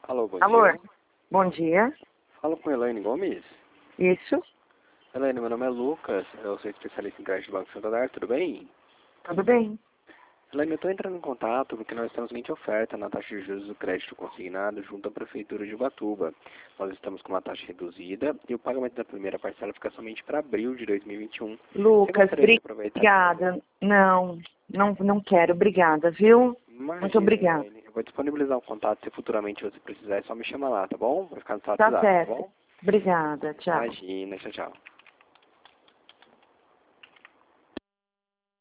Alô, bom Alô, dia. bom dia. Falo com Elaine Gomes. Isso, Elaine, meu nome é Lucas, eu sou especialista em crédito do Banco Santander, tudo bem? tudo bem? Elaine, eu estou entrando em contato porque nós temos a seguinte oferta na taxa de juros do crédito consignado junto à Prefeitura de Ubatuba. Nós estamos com uma taxa reduzida e o pagamento da primeira parcela fica somente para abril de 2021. Lucas, Você gostaria de aproveitar? obrigada. Não quero, obrigada, viu? Muito Imagina, obrigada. Elaine, eu vou disponibilizar um contato se futuramente você precisar, é só me chamar lá, tá bom? Vai ficar no seu Tá WhatsApp, tá certo. bom? Obrigada, tchau. Imagina, tchau, tchau.